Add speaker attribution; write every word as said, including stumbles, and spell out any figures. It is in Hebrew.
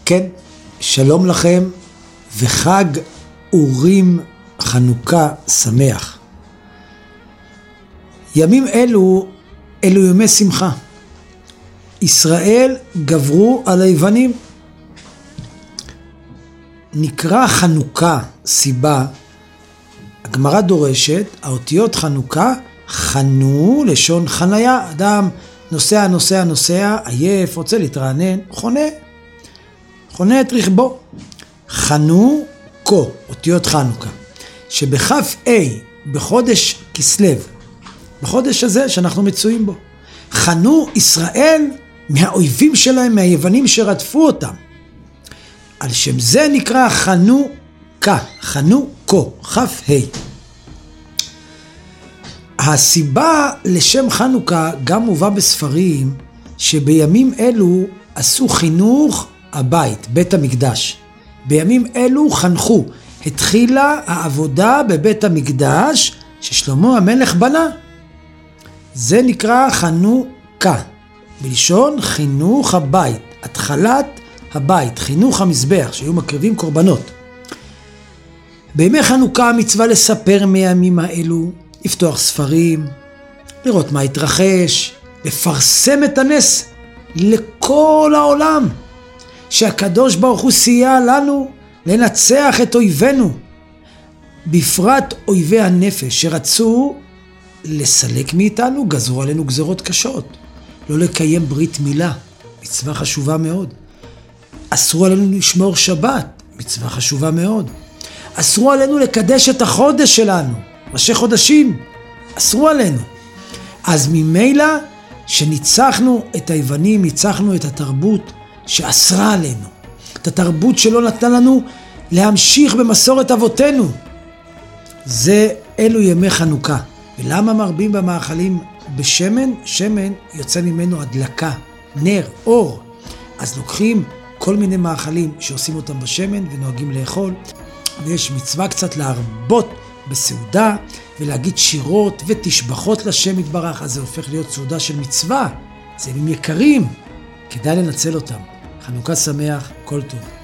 Speaker 1: כן, שלום לכם וחג אורים חנוכה שמח. ימים אלו, אלו ימי שמחה. ישראל גברו על היוונים. נקרא חנוכה סיבה, הגמרא דורשת, האותיות חנוכה, חנו לשון חניה, אדם נוסע נוסע נוסע, עייף, רוצה להתרענן, חונה, חונה את רכבו. חנו כה, אותיות חנוכה, שבכף A בחודש כסלו, בחודש הזה שאנחנו מצויים בו, חנו ישראל מהאויבים שלהם, מהיוונים שרדפו אותם. על שם זה נקרא חנוכה, חנוכה, כף ה'. הסיבה לשם חנוכה גם מובא בספרים שבימים אלו עשו חינוך הבית, בית המקדש. בימים אלו חנכו, התחילה העבודה בבית המקדש ששלמה המלך בנה. זה נקרא חנוכה, בלשון חינוך הבית, התחלת הבית, חינוך המזבח, שהיו מקריבים קורבנות. בימי חנוכה המצווה לספר מהימים האלו, לפתוח ספרים, לראות מה התרחש, לפרסם את הנס לכל העולם, שהקדוש ברוך הוא סייע לנו לנצח את אויבינו, בפרט אויבי הנפש שרצו לסלק מאיתנו, גזרו עלינו גזרות קשות, לא לקיים ברית מילה, מצווה חשובה מאוד. אסרו עלינו לשמור שבת, מצווה חשובה מאוד. אסרו עלינו לקדש את החודש שלנו, ראשי חודשים, אסרו עלינו. אז ממילא שניצחנו את היוונים, ניצחנו את התרבות שאסרה עלינו, את התרבות שלא נתנה לנו להמשיך במסורת אבותינו. זה אלו ימי חנוכה. ולמה מרבים במאכלים בשמן? שמן יוצא ממנו הדלקה, נר, אור. אז לוקחים כל מיני מאכלים שעושים אותם בשמן ונוהגים לאכול, ויש מצווה קצת להרבות בסעודה ולהגיד שירות ותשבחות לשם יתברך, אז זה הופך להיות סעודה של מצווה. זה ימים יקרים, כדאי לנצל אותם. חנוכה שמח, כל טוב.